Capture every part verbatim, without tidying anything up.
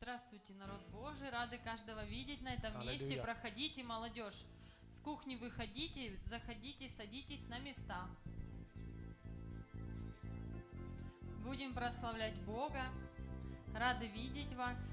Здравствуйте, народ Божий, рады каждого видеть на этом месте. Аллилуйя. Проходите, молодежь, с кухни выходите, заходите, садитесь на места. Будем прославлять Бога, рады видеть вас.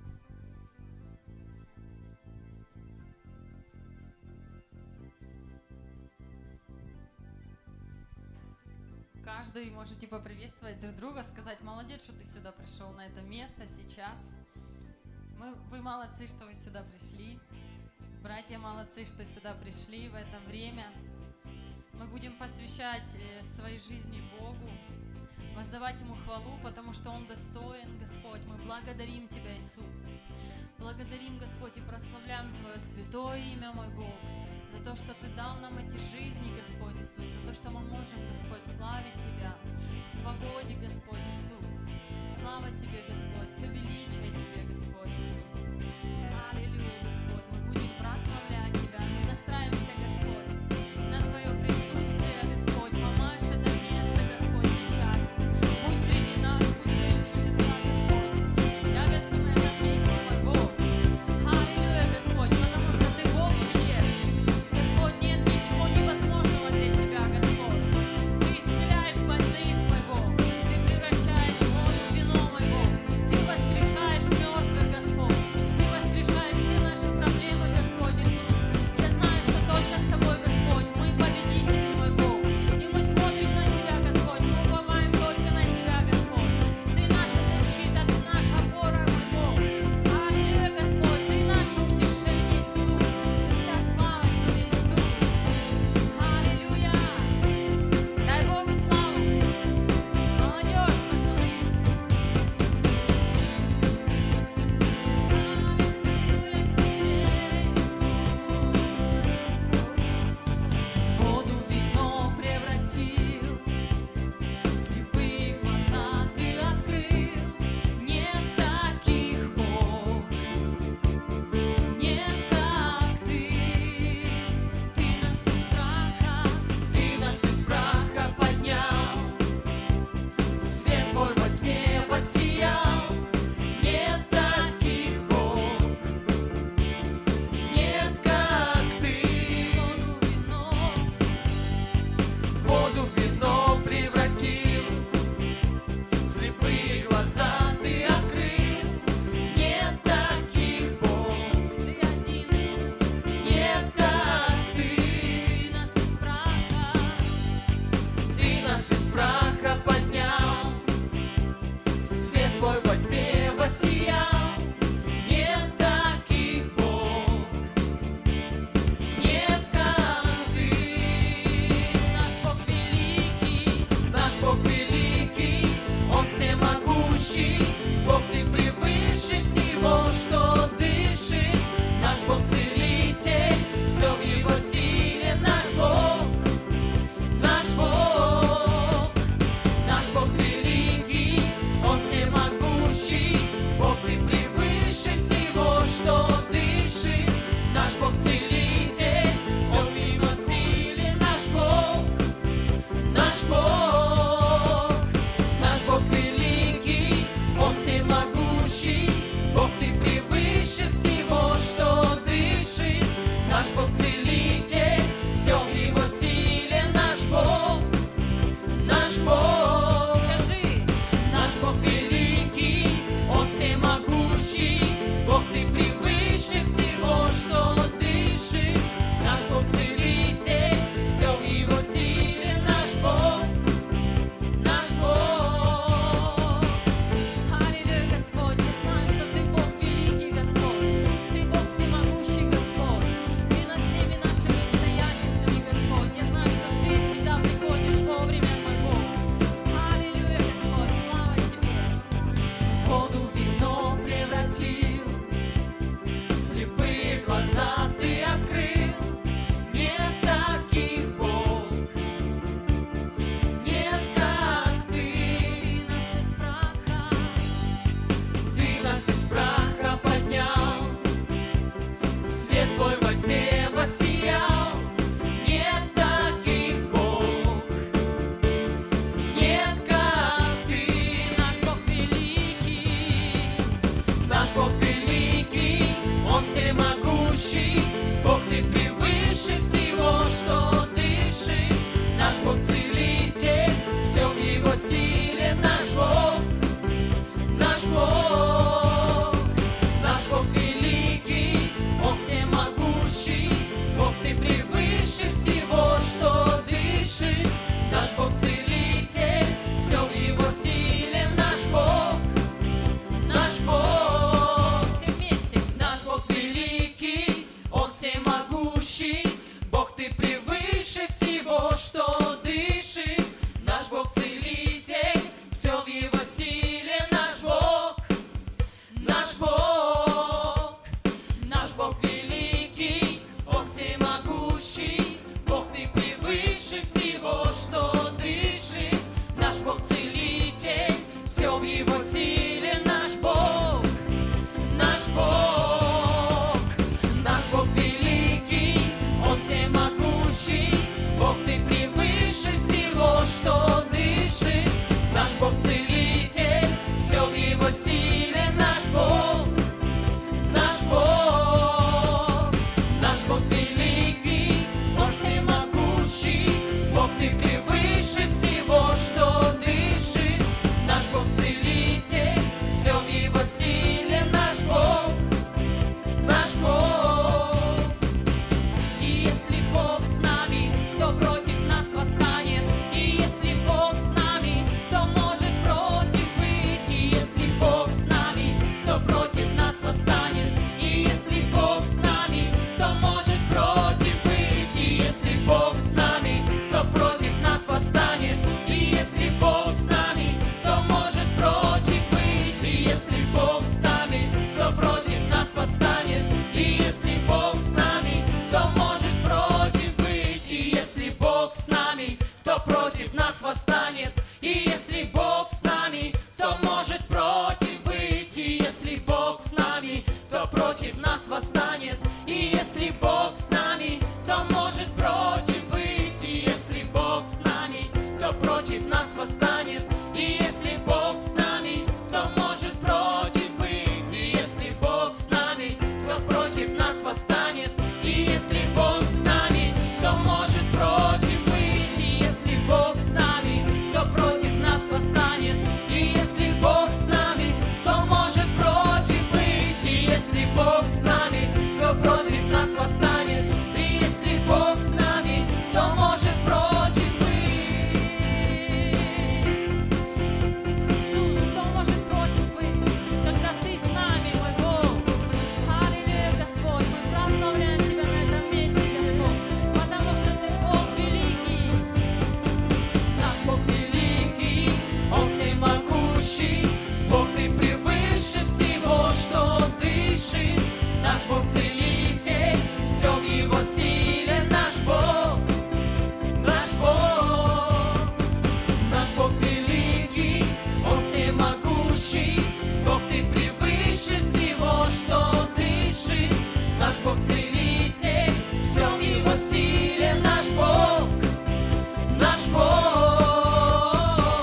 Каждый можете поприветствовать друг друга, сказать: молодец, что ты сюда пришел на это место сейчас. Мы, вы молодцы, что вы сюда пришли. Братья молодцы, что сюда пришли в это время. Мы будем посвящать своей жизни Богу, воздавать Ему хвалу, потому что Он достоин, Господь. Мы благодарим Тебя, Иисус. Благодарим, Господь, и прославляем Твое святое имя, мой Бог, за то, что Ты дал нам эти жизни, Господь Иисус, за то, что мы можем, Господь, славить Тебя в свободе, Господь Иисус. Слава Тебе, Господь, все величие Тебе, Господь Иисус. Аллилуйя, Господь, мы будем прославлять Тебя, мы настраиваемся, Господь, на Твое присутствие, Господь. Помажь это место, Господь, сейчас. Будь среди нас, пусть Твои чудеса, Господь, явятся на этом месте, мой Бог. Аллилуйя, Господь, потому что Ты Бог чудес. Господь, нет ничего невозможного для Тебя, Господь. Ты исцеляешь больных, мой Бог. Ты превращаешь воду в вино, мой Бог. Ты воскрешаешь мертвых, Господь. Ты воскрешаешь нас восстанет. И если Бог с нами, то может против выйти. Если Бог с нами, то против нас восстанет. И если Бог с нами, то может против выйти. Если Бог с нами, то против нас восстанет. И если Бог с нами, то может против выйти. Если Бог с нами, то против нас восстанет. И если Бог с нами, то может против выйти. Если Бог с нами, то против нас восстанет. И если Бог с нами, то может против выйти. Если Бог с нами, то против нас восстанет. И если Бог с нами, то может против быть. Иисус, кто может против быть, когда Ты с нами, мой Бог? Аллилуйя, Господь, мы прославляем Тебя на этом месте, Господь, потому что Ты Бог великий. Наш Бог великий, Он всемогущий. Бог, Ты превыше всего, что дышит. Наш Бог целитель, все в Его силе. Наш Бог, наш Бог, наш Бог великий, Он всемогущий. Бог, Ты превыше всего, что дышит. Наш Бог целитель, все в Его силе. Наш Бог, наш Бог.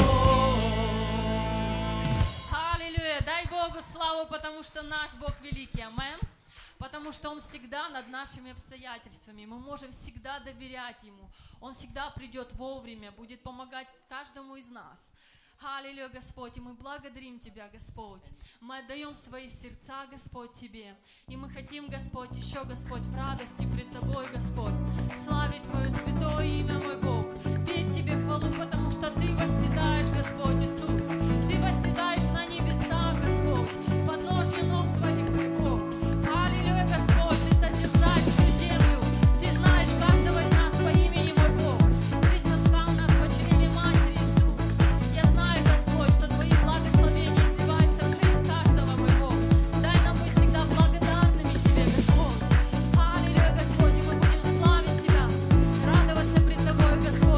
Аллилуйя, дай Богу славу, потому что наш Бог великий, амен. Потому что Он всегда над нашими обстоятельствами. Мы можем всегда доверять Ему. Он всегда придет вовремя, будет помогать каждому из нас. Аллилуйя, Господь, и мы благодарим Тебя, Господь. Мы отдаем свои сердца, Господь, Тебе. И мы хотим, Господь, еще, Господь, в радости пред Тобой, Господь, славить Твое святое имя, мой Бог. Петь Тебе хвалу, потому что Ты восседаешь, Господь Иисус. Ты восседаешь на небесах, Господь, подножье ног Твоих, мой Бог. Аллилуйя, Господь, Ты созерцаешь всю землю. Ты знаешь каждого из нас по имени, мой Бог. Ты соткал нас по чреве матери, Иисус. Я знаю, Господь, что Твои благословения изливаются в жизнь каждого, мой Бог. Дай нам быть всегда благодарными Тебе, Господь. Аллилуйя, Господь, и мы будем славить Тебя, радоваться пред Тобой, Господь.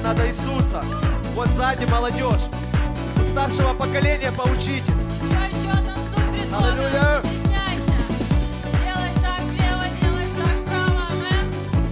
надо Иисуса. Вот сзади молодежь. У старшего поколения поучитесь. Еще, еще танцуй пред Богом, Аллилуйя. не стесняйся. Делай шаг влево, делай шаг вправо, амен.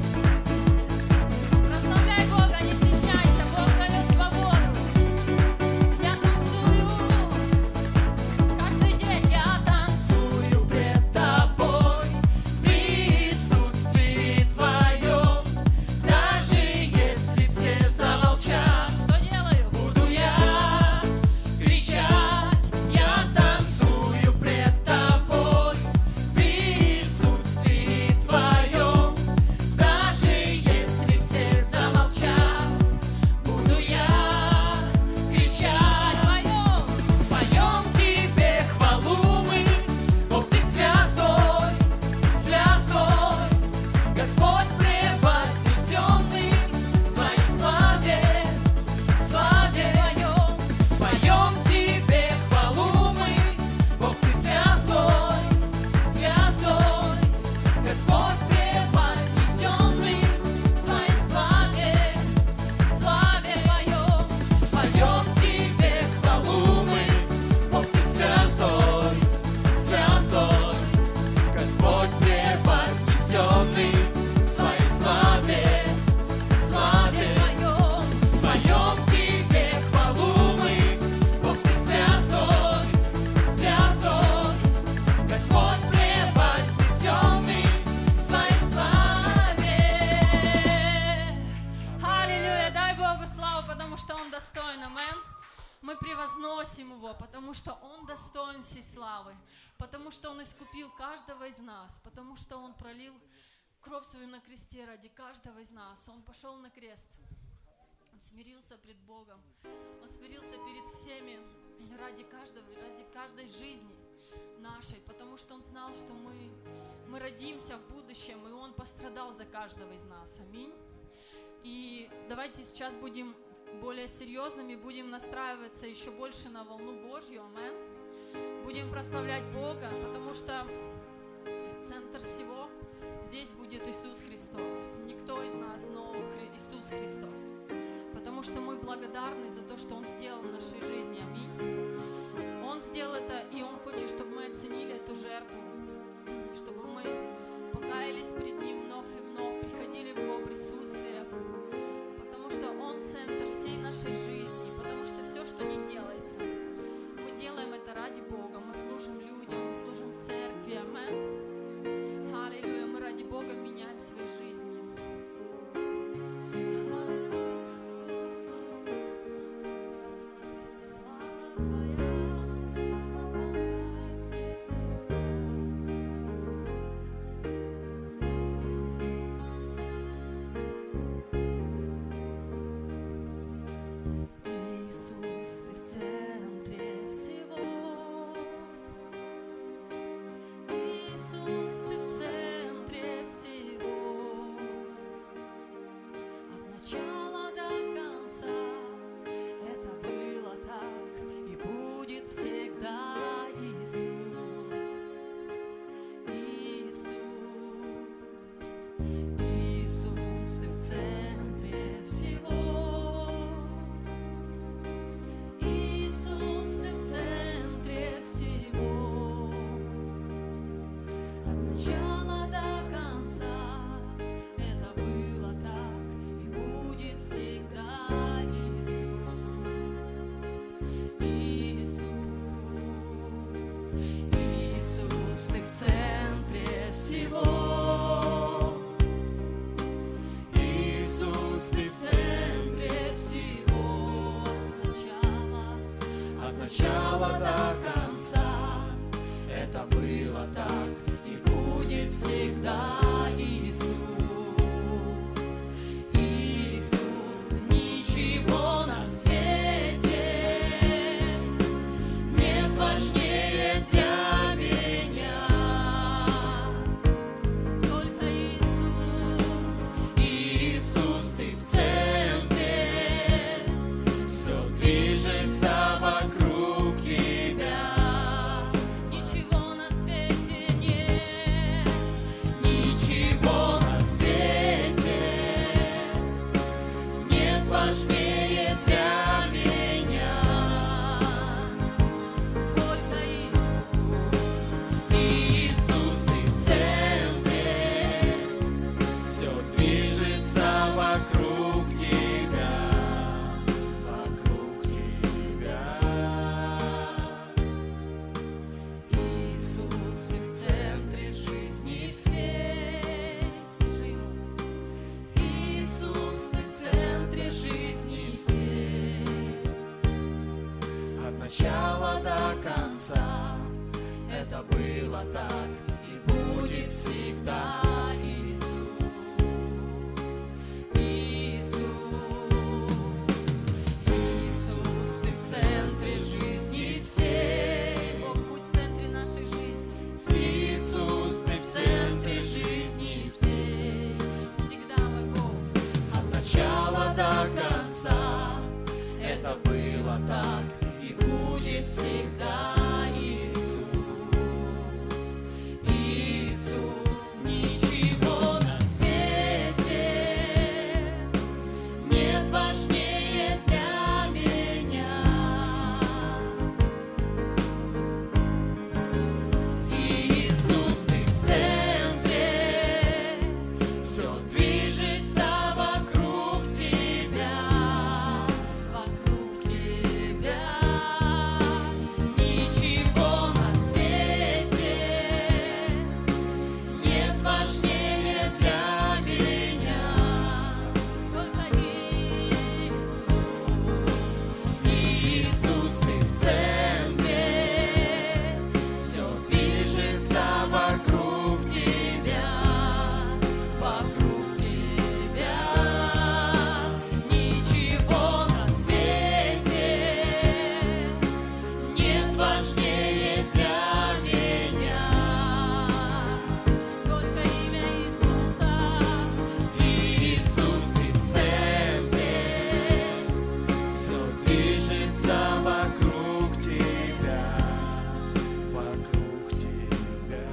Прославляй Бога, не стесняйся, Бог дает свободу. Я танцую каждый день, я танцую пред Тобой, в присутствии Твоем. Даже если все замолчат, что делаю? Буду я кричать, я танцую пред Тобой, в присутствии Твоем. Даже если все замолчат, буду я кричать. Поем, поем Тебе хвалу мы, Бог Ты святой, святой, Господь превознесенный, в Своей славе, славе. Поем, поем Тебе хвалу мы, Бог Ты святой, святой, Господь превознесенный, в Своей славе, славе. Поем, поем Тебе хвалу мы, Бог Ты святой, святой, Господь превознесенный, в Своей славе, славе. Поем Тебе хвалу мы, Бог Ты святой, святой, Господь превознесенный, в Своей славе. Аллилуйя, дай Богу славу, потому что Он достоин, амен. Мы превозносим Его, потому что Он достоин всей славы, потому что Он искупил каждого из нас, потому что Он пролил кровь свою на кресте ради каждого из нас. Он пошел на крест, Он смирился пред Богом, Он смирился перед всеми ради каждого, ради каждой жизни нашей, потому что Он знал, что мы, мы родимся в будущем, и Он пострадал за каждого из нас. Аминь. И давайте сейчас будем более серьезными, будем настраиваться еще больше на волну Божью, амен. Будем прославлять Бога, потому что центр всего здесь будет Иисус Христос. Никто из нас, но Хри- Иисус Христос. Потому что мы благодарны за то, что Он сделал в нашей жизни, аминь. Он сделал это, и Он хочет, чтобы мы оценили эту жертву, чтобы мы покаялись перед Ним вновь и вновь, приходили в Его присутствие, потому что Он центр всей нашей жизни, потому что все, что не делается, мы делаем это ради Бога, мы служим людям, мы служим в церкви, амен. Аллилуйя, мы ради Бога меняем свои жизни. Слава Твоя наполняет все сердца. Иисус, Ты в центре всего. Иисус, Ты в центре всего. От начала до конца это было так и будет всегда. Иисус, Иисус, Иисус, Ты в центре всего. Иисус, Ты в центре всего. От начала до конца это было так и будет всегда. Иисус, Иисус, Иисус, Ты в центре всего. Иисус, Ты в центре всего. От начала, от начала до конца это было так и будет всегда. Иисус, Иисус, ничего на свете нет важнее для меня. Только Иисус, Иисус, Ты в центре, все движется вокруг Тебя. Ничего на свете нет, было так и будет всегда. Иисус, Иисус, Иисус, Ты в центре жизни всей. Бог, будь в центре нашей жизни. Иисус, Ты в центре жизни всей. Всегда мой Бог. От начала до конца это было так и будет всегда. Иисус, Иисус, ничего на свете нет важнее для меня. Иисус, Ты в центре, все движется вокруг Тебя, вокруг Тебя. Ничего на свете нет важнее для меня. Только Иисус. Иисус, Ты в центре, все движется вокруг Тебя, вокруг Тебя. Ничего на свете нет важнее для меня. Только имя Иисуса. Иисус, Ты в центре, все движется вокруг Тебя, вокруг Тебя.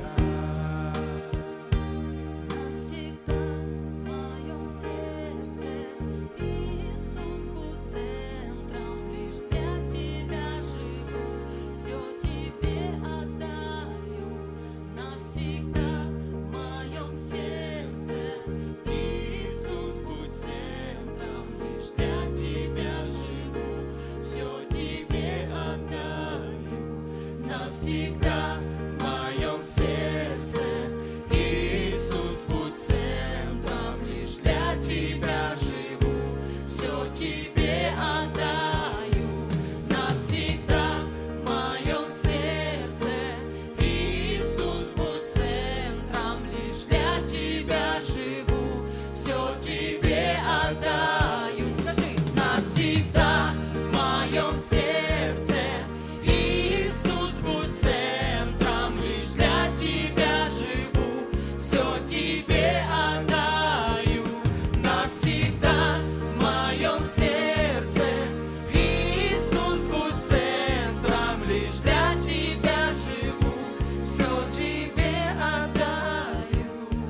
Навсегда в моем сердце Иисус будь центром, лишь для Тебя живу, все Тебе отдаю. Навсегда в моем сердце Иисус будь центром, лишь для Тебя живу, все Тебе отдаю. Навсегда в моем сердце Иисус будь центром, лишь для Тебя живу, все Тебе отдаю. Навсегда в моем сердце Иисус будь центром, лишь для Тебя живу, все Тебе отдаю. Скажи, навсегда в моем сердце Иисус будь центром, лишь для Тебя живу, все Тебе отдаю. Навсегда в моем сердце Иисус будь центром, лишь для Тебя живу, все Тебе отдаю.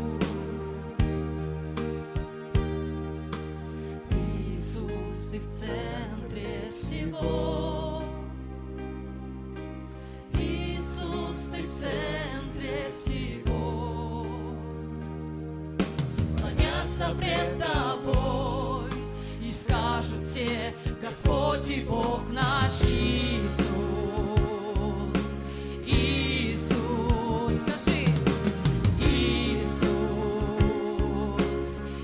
Иисус, Ты в центре всего. Иисус, Ты в центре всего. Склонятся пред Тобой и скажут все: Господь и Бог наш Иисус. Иисус, скажи: Иисус,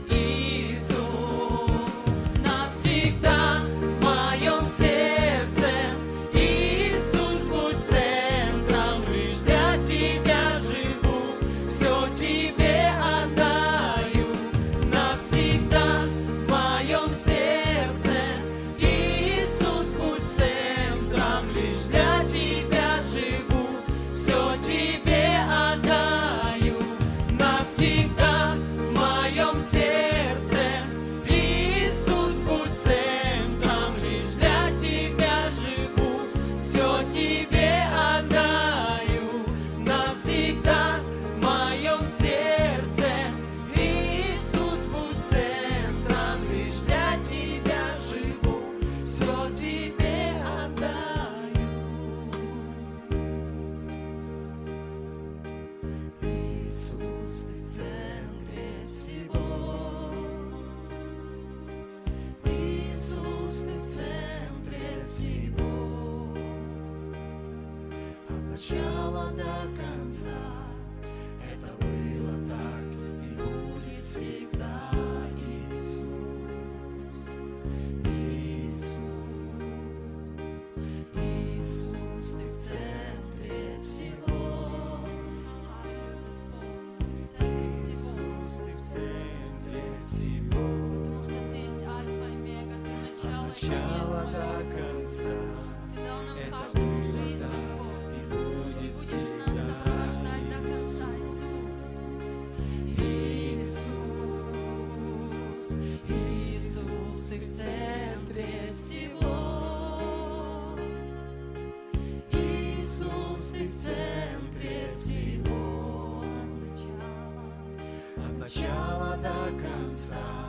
Иисус, навсегда в моем сердце Иисус будь центром, лишь для Тебя живу, все Тебе отдаю. Навсегда в моем сердце Иисус будь центром, лишь для Тебя живу, все Тебе отдаю. Навсегда в моем сердце Иисус будь центром, лишь для Тебя живу, все Тебе отдаю. Навсегда в моем сердце Иисус будь центром, лишь для Тебя живу, все Тебе отдаю. Иисус, Ты в центре всего. Иисус, Ты в центре всего. От начала до конца это было так и будет всегда. Иисус, Иисус, Иисус, Ты в центре всего. начала мой до Бог. конца. Ты дал нам Это каждому было жизнь, так Господь. и Ты будет будешь всегда. нас сопровождать до конца, Иисус. Иисус, Иисус, Ты в центре всего. Иисус, Ты в центре всего. От начала От начала до конца.